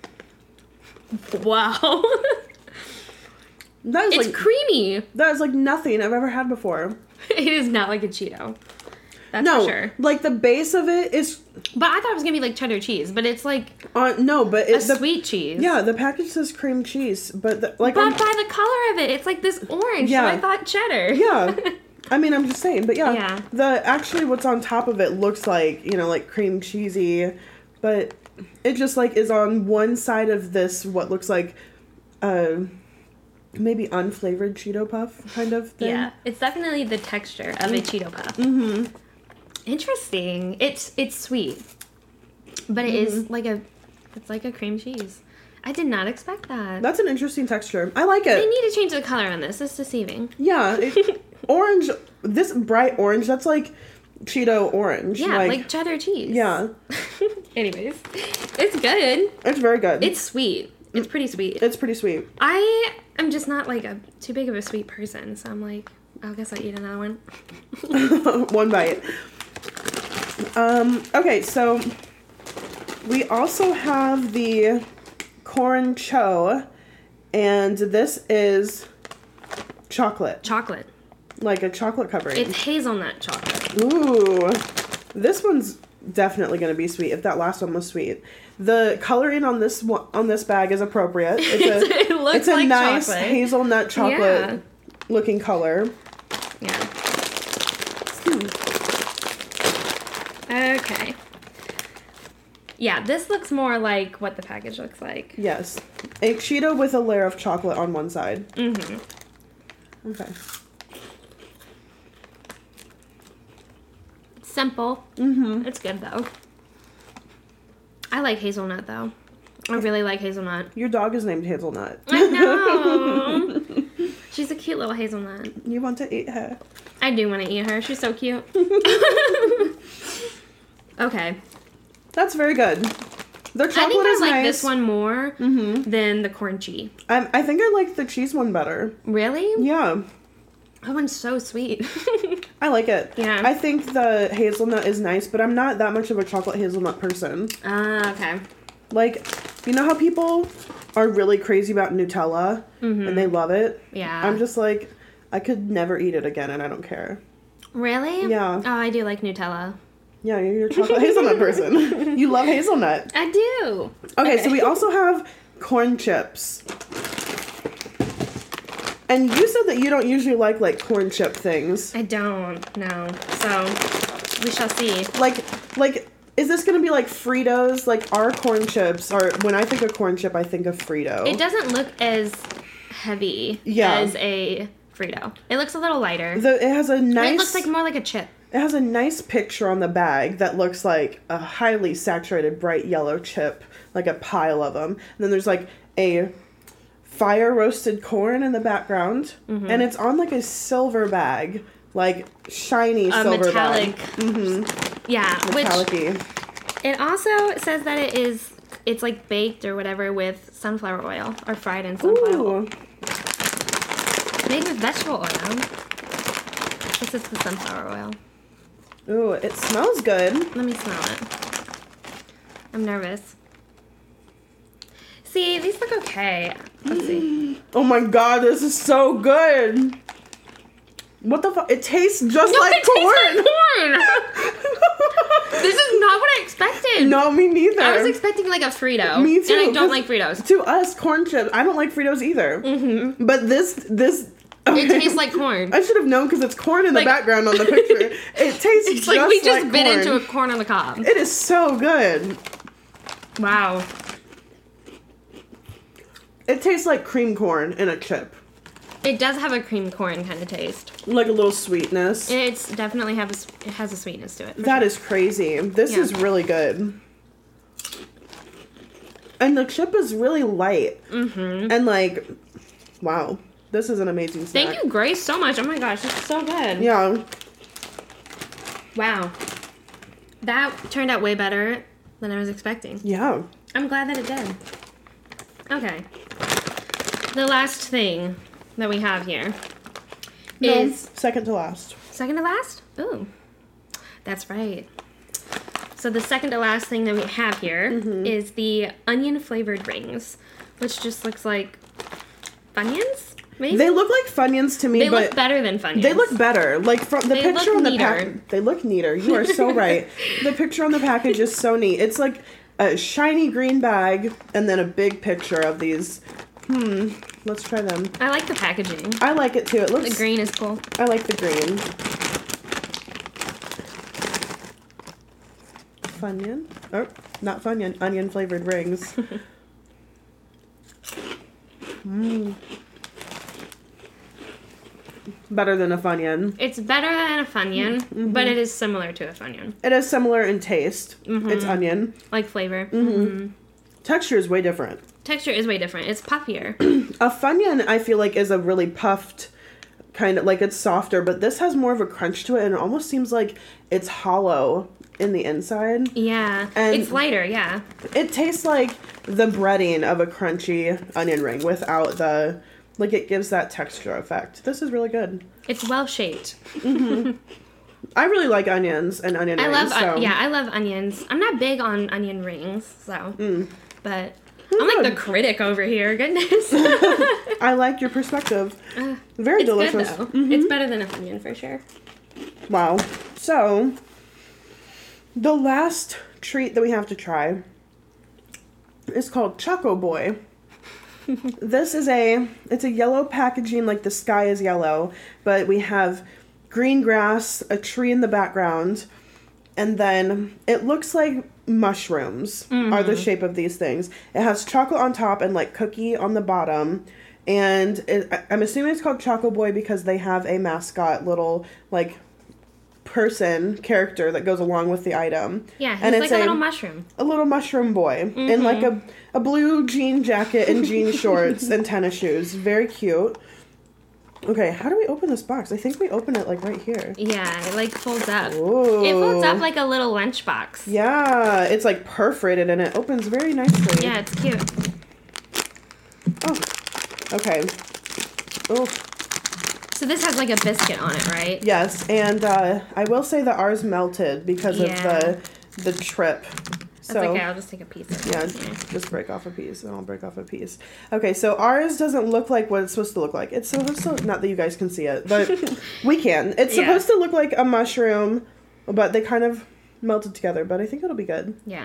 I: Wow.
H: That is
I: It's
H: like
I: creamy.
H: that is like nothing I've ever had before.
I: It is not like a Cheeto. That's
H: no,
I: for sure.
H: like the base of it is
I: But I thought it was gonna be like cheddar cheese, but it's like
H: on no, but
I: a
H: it's the
I: sweet cheese.
H: yeah. The package says cream cheese, but the, like
I: But
H: on-
I: by the color of it, it's like this orange.
H: Yeah.
I: So I thought cheddar.
H: yeah. I mean, I'm just saying, but yeah,
I: Yeah.
H: the actually what's on top of it looks like, you know, like cream cheesy, but it just like is on one side of this what looks like uh maybe unflavored Cheeto puff kind of thing.
I: Yeah, it's definitely the texture of a Cheeto puff. Mm-hmm. Interesting. It's it's sweet, but it is like a it's like a cream cheese. I did not expect that.
H: That's an interesting texture. I like
I: They
H: it.
I: need to change the color on this. It's deceiving.
H: Yeah, it, orange. This bright orange. That's like Cheeto orange.
I: Yeah, like, cheddar cheese.
H: yeah,
I: Anyways, it's good.
H: it's very good.
I: It's sweet. It's pretty sweet.
H: it's pretty sweet.
I: I am just not like a too big of a sweet person, so I'm like, I guess I'll eat another one.
H: One bite. Um. Okay, so we also have the corn cho, and this is Chocolate.
I: Chocolate.
H: Like a chocolate covering.
I: It's hazelnut chocolate.
H: Ooh. This one's definitely going to be sweet if that last one was sweet. The coloring on this one, on this bag is appropriate. It's a,
I: it looks
H: it's a
I: like
H: nice
I: chocolate.
H: hazelnut chocolate
I: Yeah.
H: looking color.
I: Yeah. Okay. Yeah, this looks more like what the package looks like.
H: Yes. A Cheeto with a layer of chocolate on one side.
I: Mm-hmm.
H: Okay.
I: Simple.
H: Mm-hmm.
I: It's good, though. I like hazelnut, though. I really like hazelnut.
H: Your dog is named Hazelnut.
I: I know. She's a cute little hazelnut.
H: You want to eat her?
I: I do want to eat her. She's so cute. Okay.
H: That's very good. Their chocolate
I: I think I
H: is
I: like
H: nice.
I: this one more
H: Mm-hmm.
I: than the crunchy.
H: I, I think I like the cheese one better.
I: Really?
H: Yeah.
I: That one's so sweet.
H: I like it.
I: Yeah.
H: I think the hazelnut is nice, but I'm not that much of a chocolate hazelnut person.
I: Ah, uh, okay.
H: Like, you know how people are really crazy about Nutella
I: Mm-hmm.
H: and they love it?
I: Yeah.
H: I'm just like, I could never eat it again and I don't care.
I: Really?
H: Yeah.
I: Oh, I do like Nutella.
H: Yeah, you're a chocolate hazelnut person. You love hazelnut.
I: I do.
H: Okay, so we also have corn chips. And you said that you don't usually like, like, corn chip things.
I: I don't, no. So, we shall see.
H: Like, like, is this going to be like Fritos? Like, our corn chips are, when I think of corn chip, I think of Frito.
I: It doesn't look as heavy
H: Yeah.
I: as a Frito. It looks a little lighter.
H: The, it has a nice...
I: It looks like more like a chip.
H: It has a nice picture on the bag that looks like a highly saturated bright yellow chip, like a pile of them. And then there's like a fire roasted corn in the background,
I: Mm-hmm.
H: and it's on like a silver bag, like shiny
I: A
H: silver
I: metallic.
H: bag. Mm-hmm.
I: Yeah, which
H: Metallic-y.
I: it also says that it is, it's like baked or whatever with sunflower oil or fried in sunflower oil.
H: Ooh,
I: Made with vegetable oil. This is the sunflower oil.
H: ooh, it smells good.
I: Let me smell it. I'm nervous. See, these look okay. Let's see.
H: Oh my god, this is so good. What the fuck? It tastes just
I: No,
H: like
I: it
H: corn.
I: tastes like corn. This is not what I expected.
H: No, me neither.
I: I was expecting like a Frito.
H: Me too.
I: And I don't
H: 'cause
I: like Fritos.
H: To us, corn chips. I don't like Fritos either. Mm-hmm. But this, this.
I: It tastes like corn.
H: I should have known because it's corn in
I: Like-
H: the background on the picture. It tastes
I: It's
H: just
I: like we just
H: like
I: bit
H: corn.
I: into a corn on the cob.
H: It is so good.
I: Wow.
H: It tastes like cream corn in a chip.
I: It does have a cream corn kind of taste.
H: Like a little sweetness.
I: It's definitely have a, s- it has a sweetness to it. for
H: That
I: sure.
H: is crazy. This
I: Yeah.
H: is really good. And the chip is really light. Mm-hmm. And like, wow. This is an amazing snack.
I: Thank you, Grace, so much. Oh my gosh, this is so good.
H: Yeah.
I: Wow. That turned out way better than I was expecting.
H: Yeah.
I: I'm glad that it did. Okay. The last thing that we have here
H: No,
I: is
H: second to last.
I: second to last? Ooh. That's right. So the second to last thing that we have here
H: Mm-hmm.
I: is the onion flavored rings, which just looks like Funyuns? Maybe?
H: They look like Funyuns to me,
I: They
H: but
I: look better than Funyuns.
H: they look better. Like from the
I: They
H: picture
I: look
H: on the
I: neater.
H: package, they look neater. You are so right. The picture on the package is so neat. It's like a shiny green bag and then a big picture of these. Hmm. Let's try them.
I: I like the packaging.
H: I like it too. It looks.
I: The green is cool.
H: I like the green. Funyun? Oh, not Funyun. Onion flavored rings. Mmm. Better than a Funyun.
I: It's better than a Funyun,
H: Mm-hmm.
I: but it is similar to a Funyun.
H: It is similar in taste.
I: Mm-hmm.
H: It's onion.
I: Like flavor.
H: Mm-hmm. Texture is way different.
I: Texture is way different. It's puffier.
H: A Funyun, I feel like, is a really puffed kind of, like it's softer, but this has more of a crunch to it, and it almost seems like it's hollow in the inside.
I: Yeah.
H: And-
I: it's lighter, yeah.
H: It tastes like the breading of a crunchy onion ring without the, like it gives that texture effect. This is really good.
I: It's well shaped.
H: I really like onions and onion
I: I
H: rings.
I: love,
H: so.
I: yeah, I love onions. I'm not big on onion rings, so,
H: Mm.
I: but I'm like the critic over here. Goodness.
H: I like your perspective.
I: Uh,
H: Very
I: it's
H: delicious.
I: Good, though.
H: Mm-hmm.
I: It's better than a Funyun for sure.
H: Wow. So, the last treat that we have to try is called Choco Boy. This is a, it's a yellow packaging, like the sky is yellow, but we have green grass, a tree in the background, and then it looks like mushrooms mm-hmm. are the shape of these things. It has chocolate on top and like cookie on the bottom. And it, I'm assuming it's called Choco Boy because they have a mascot little like person character that goes along with the item.
I: Yeah, he's
H: and
I: like
H: it's
I: a, a little mushroom.
H: A little mushroom boy mm-hmm. in like a, a blue jean jacket and jean shorts and tennis shoes. Very cute. Okay, how do we open this box? I think we open it like right here.
I: Yeah, it like folds up.
H: Ooh.
I: It folds up like a little lunchbox.
H: Yeah, it's like perforated and it opens very nicely.
I: Yeah, it's cute.
H: Oh, okay. Oh.
I: So this has like a biscuit on it, right?
H: Yes, and uh, I will say that ours melted because
I: yeah.
H: of the the trip. So,
I: That's okay, I'll just take a piece of it.
H: Yeah, yeah, just break off a piece, and I'll break off a piece. Okay, so ours doesn't look like what it's supposed to look like. It's supposed to, not that you guys can see it, but we can. It's
I: yeah.
H: supposed to look like a mushroom, but they kind of melted together, but I think it'll be good.
I: Yeah.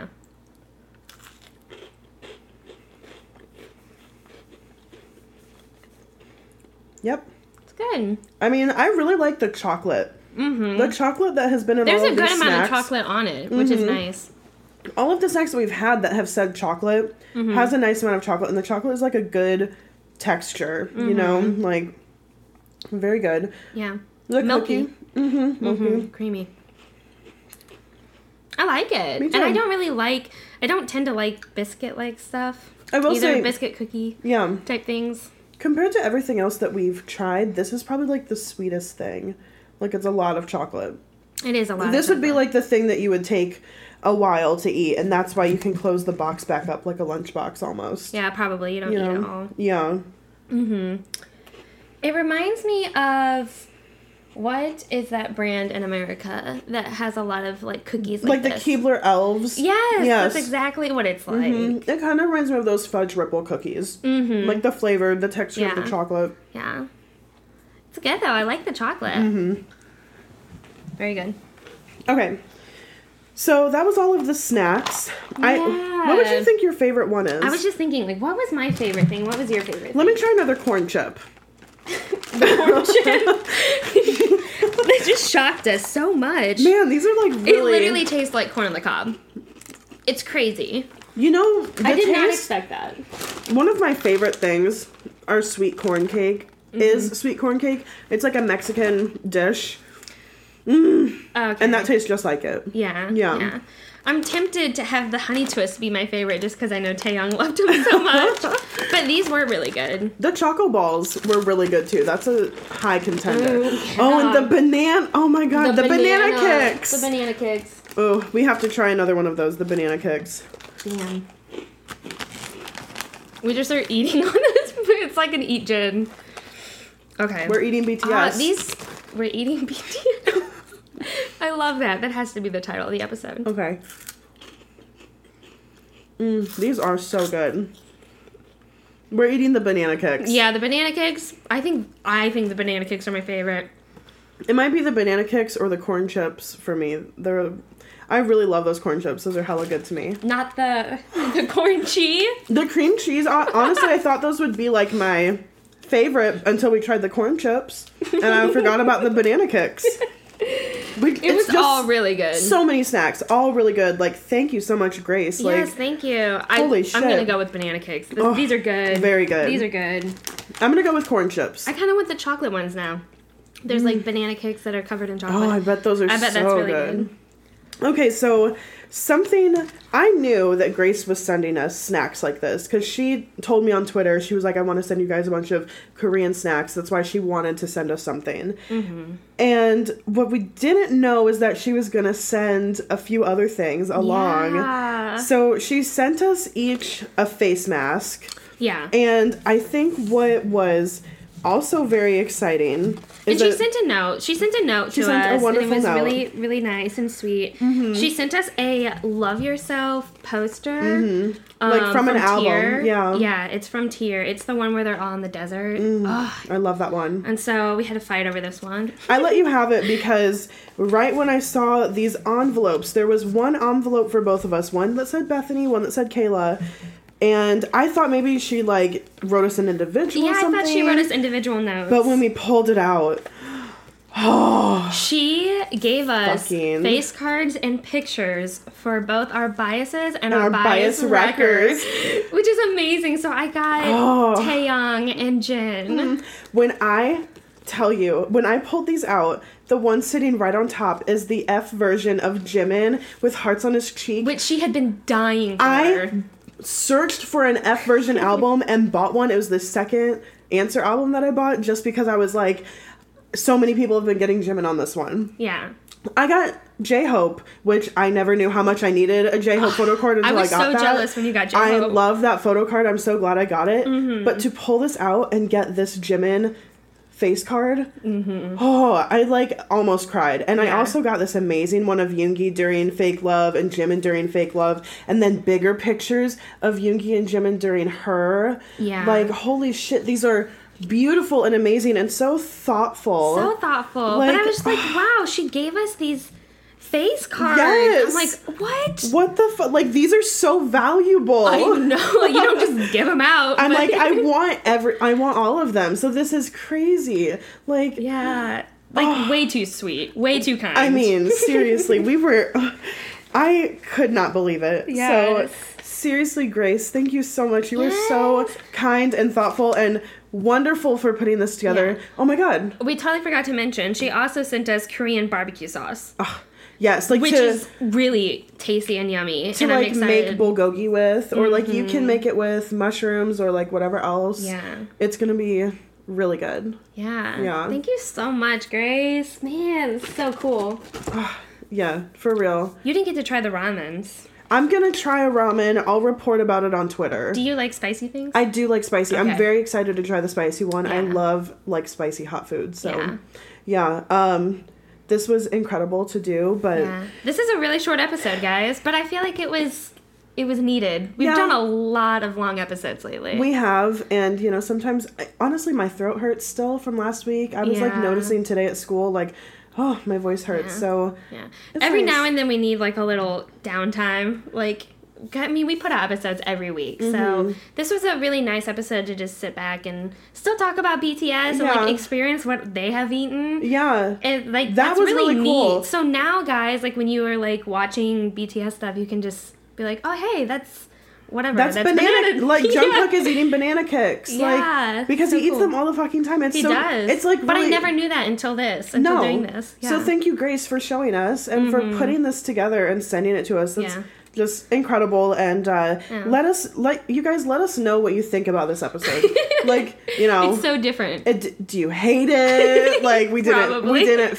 H: Yep.
I: It's good.
H: I mean, I really like the chocolate.
I: Mm-hmm.
H: The chocolate that has been in
I: There's
H: all
I: a
H: of
I: good
H: these
I: amount
H: snacks.
I: of chocolate on it, which
H: mm-hmm.
I: is nice.
H: All of the snacks that we've had that have said chocolate mm-hmm. has a nice amount of chocolate, and the chocolate is like a good texture, mm-hmm. you know? Like, very good.
I: Yeah.
H: The
I: milky.
H: Cookie. Mm-hmm. Milky.
I: Mm-hmm. Creamy. I like it.
H: Me too.
I: And I don't really like, I don't tend to like biscuit-like stuff.
H: I will
I: Either
H: say,
I: biscuit cookie
H: yeah.
I: type things.
H: Compared to everything else that we've tried, this is probably like the sweetest thing. Like, it's a lot of chocolate.
I: It is a lot
H: This
I: of
H: would be like the thing that you would take a while to eat, and that's why you can close the box back up like a lunchbox almost.
I: Yeah, probably. You don't
H: you
I: eat
H: know?
I: it all.
H: Yeah.
I: Mm-hmm. It reminds me of, what is that brand in America that has a lot of like cookies like,
H: like
I: this?
H: the Keebler Elves.
I: Yes,
H: yes,
I: that's exactly what it's like.
H: Mm-hmm. It kind of reminds me of those fudge ripple cookies.
I: Mm-hmm.
H: Like the flavor, the texture
I: yeah.
H: of the chocolate.
I: Yeah. It's good though. I like the chocolate.
H: Mm-hmm.
I: Very good.
H: Okay. So that was all of the snacks.
I: Yeah.
H: I what would you think your favorite one is?
I: I was just thinking, like, what was my favorite thing? What was your favorite
H: Let
I: thing?
H: me try another corn chip.
I: Corn chip? They just shocked us so much.
H: Man, these are like really...
I: It literally tastes like corn on the cob. It's crazy.
H: You know,
I: I did
H: taste,
I: not expect that.
H: One of my favorite things are sweet corn cake. Mm-hmm. Is sweet corn cake. It's like a Mexican dish. Mm.
I: Okay.
H: And that tastes just like it.
I: Yeah.
H: Yeah.
I: Yeah. I'm tempted to have the honey twist be my favorite just because I know Taeyong loved them so much. But these were really good.
H: The Choco Balls were really good too. That's a high contender.
I: Ooh,
H: oh, and the banana. Oh my god, the, the banana, banana kicks.
I: The banana kicks.
H: Oh, we have to try another one of those, the banana kicks.
I: Damn. We just are eating on this. It's like an eat gin. Okay.
H: We're eating B T S.
I: Uh, these, we're eating B T S. I love that. That has to be the title of the episode.
H: Okay. Mm, these are so good. We're eating the banana kicks.
I: Yeah, the banana kicks. I think I think the banana kicks are my favorite.
H: It might be the banana kicks or the corn chips for me. They're, I really love those corn chips. Those are hella good to me.
I: Not the the corn cheese.
H: The cream cheese. Honestly, I thought those would be like my favorite until we tried the corn chips, and I forgot about the banana kicks. We,
I: it was all really good.
H: So many snacks, all really good. Like, thank you so much, Grace. Like,
I: yes, thank you. I,
H: holy shit.
I: I'm gonna go with banana cakes. This,
H: oh,
I: these are good.
H: Very good.
I: These are good.
H: I'm gonna go with corn chips.
I: I kind of want the chocolate ones now. There's like banana cakes that are covered in chocolate.
H: Oh, I bet those are.
I: I bet
H: so
I: that's really
H: good.
I: good.
H: Okay, so something I knew that Grace was sending us snacks like this because she told me on Twitter, she was like, I want to send you guys a bunch of Korean snacks. That's why she wanted to send us something. Mm-hmm. And what we didn't know is that she was going to send a few other things along.
I: Yeah.
H: So she sent us each a face mask.
I: Yeah.
H: And I think what it was also very exciting.
I: And she sent a note. She sent a note
H: She
I: to
H: sent a
I: us, and it
H: wonderful
I: was
H: note.
I: really, really nice and sweet.
H: Mhm.
I: She sent us a "Love Yourself" poster,
H: Mhm. Like from an album,
I: Tyr.
H: yeah.
I: yeah, it's from Tyr. It's the one where they're all in the desert.
H: Mm,
I: Ugh.
H: I love that one.
I: And so we had to fight over this one.
H: I let you have it because right when I saw these envelopes, there was one envelope for both of us. One that said Bethany, one that said Kayla. And I thought maybe she, like, wrote us an individual
I: Yeah,
H: or
I: I
H: something.
I: thought she wrote us individual notes.
H: But when we pulled it out, oh.
I: She gave us
H: Fucking.
I: face cards and pictures for both our biases and,
H: And
I: our,
H: our
I: bias,
H: bias
I: records,
H: records.
I: which is amazing. So I got
H: Oh.
I: Taeyong and Jin.
H: Mm. When I tell you, when I pulled these out, the one sitting right on top is the F version of Jimin with hearts on his cheek.
I: Which she had been dying for.
H: I searched for an F version album and bought one. It was the second Answer album that I bought just because I was like, so many people have been getting Jimin on this one.
I: Yeah.
H: I got J-Hope, which I never knew how much I needed a J-Hope photo card until
I: I
H: I,
I: was
H: got
I: so
H: that.
I: jealous when you got
H: I
I: J-Hope.
H: love that photo card. I'm so glad I got it.
I: Mhm.
H: But to pull this out and get this Jimin face card,
I: Mm-hmm.
H: oh, I like almost cried. And I
I: Yeah.
H: also got this amazing one of Yoongi during Fake Love and Jimin during Fake Love, and then bigger pictures of Yoongi and Jimin during Her.
I: Yeah.
H: Like, holy shit, these are beautiful and amazing and so thoughtful.
I: So thoughtful.
H: Like-
I: but I was like, wow, she gave us these face cards.
H: Yes.
I: I'm like, what?
H: What the fuck? Like, these are so valuable.
I: I know. You don't just give them out.
H: I'm
I: but-
H: like, I want every, I want all of them. So this is crazy. Like,
I: yeah. Like, way too sweet. Way too kind.
H: I mean, seriously, we were, I could not believe it.
I: Yes.
H: So, seriously, Grace, thank you so much. You were so kind and thoughtful and wonderful for putting this together.
I: Yeah.
H: Oh my god.
I: We totally forgot to mention, she also sent us Korean barbecue sauce.
H: Yes, like
I: which
H: to,
I: is really tasty and yummy.
H: to
I: and I'm
H: like make
I: excited.
H: bulgogi with, or like you can
I: Mhm.
H: make it with mushrooms or like whatever else.
I: Yeah.
H: It's gonna be really good.
I: Yeah.
H: Yeah.
I: Thank you so much, Grace. Man, this is so cool.
H: Yeah, for real.
I: You didn't get to try the ramens.
H: I'm gonna try a ramen. I'll report about it on Twitter.
I: Do you like spicy things?
H: I do like spicy. I'm
I: Okay.
H: very excited to try the spicy one. I
I: Yeah.
H: love like spicy hot food. So
I: Yeah.
H: yeah. Um this was incredible to do, but
I: Yeah. This is a really short episode, guys, but I feel like it was it was needed. We've
H: Yeah.
I: done a lot of long episodes lately.
H: we have, and you know, sometimes I, honestly my throat hurts still from last week. I was like
I: Yeah.
H: noticing today at school like, oh, my voice hurts.
I: Yeah.
H: So
I: Yeah.
H: it's
I: Every
H: nice.
I: now and then we need like a little downtime. Like, I mean, we put out episodes every week. So
H: Mhm.
I: this was a really nice episode to just sit back and still talk about B T S and
H: Yeah.
I: like experience what they have eaten.
H: Yeah.
I: And like,
H: That
I: that's
H: was
I: really,
H: really cool.
I: neat. So now, guys, like when you are like watching B T S stuff, you can just be like, oh, hey, that's whatever.
H: That's, banana, like
I: Yeah.
H: Jungkook is eating banana kicks,
I: Yeah,
H: like because
I: so
H: he eats
I: cool.
H: them all the fucking time. It's
I: He
H: so,
I: does.
H: It's like,
I: but I
H: really-
I: never knew that until this, until
H: no.
I: doing this. Yeah.
H: So thank you, Grace, for showing us and for
I: Mhm.
H: putting this together and sending it to us. That's
I: Yeah.
H: just incredible. And uh,
I: Yeah.
H: let us, like, you guys, let us know what you think about this episode. Like, you know,
I: It's so different.
H: it, do you hate it? Like, we didn't,
I: Probably.
H: we didn't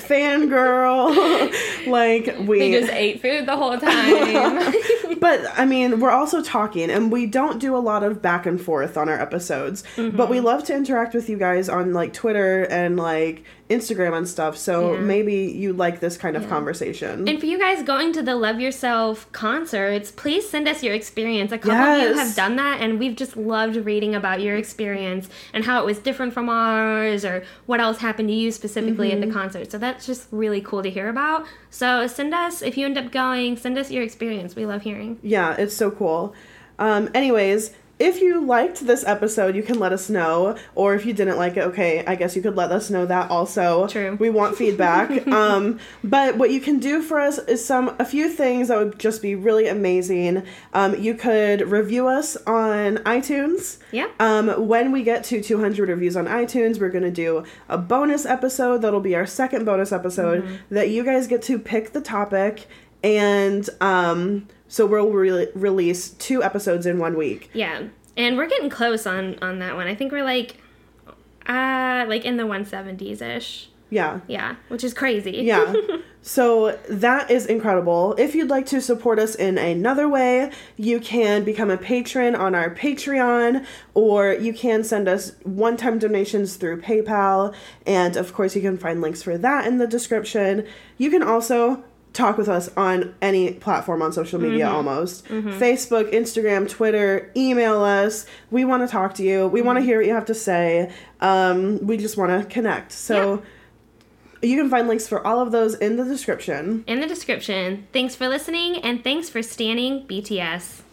H: fangirl. Like, we
I: They just ate food the whole time.
H: But I mean, we're also talking, and we don't do a lot of back and forth on our episodes. But we love to interact with you guys on like Twitter and like Instagram and stuff. So
I: Yeah.
H: maybe you like this kind of
I: Yeah.
H: conversation.
I: And for you guys going to the Love Yourself concerts, please send us your experience. A couple of you
H: Yes.
I: have done that, and we've just loved reading about your experience and how it was different from ours, or what else happened to you specifically at the concert. So that's just really cool to hear about. So send us, if you end up going, send us your experience. We love hearing.
H: Yeah, it's so cool. Um, anyways, if you liked this episode, you can let us know. Or if you didn't like it, okay, I guess you could let us know that also.
I: True.
H: We want feedback. um, but what you can do for us is some a few things that would just be really amazing. Um, you could review us on iTunes.
I: Yeah.
H: Um, when we get to two hundred reviews on iTunes, we're going to do a bonus episode. That'll be our second bonus episode that you guys get to pick the topic. And um, so we'll re- release two episodes in one week.
I: Yeah. And we're getting close on, on that one. I think we're like, uh, like in the one seventies-ish.
H: Yeah.
I: Yeah, which is crazy.
H: Yeah. So that is incredible. If you'd like to support us in another way, you can become a patron on our Patreon, or you can send us one-time donations through PayPal. And of course, you can find links for that in the description. You can also talk with us on any platform on social media, mm-hmm. almost. Mm-hmm. Facebook, Instagram, Twitter, email us. We want to talk to you. We mm-hmm. want to hear what you have to say. Um, we just want to connect. So yeah. you can find links for all of those in the description.
I: In the description. Thanks for listening, and thanks for standing B T S.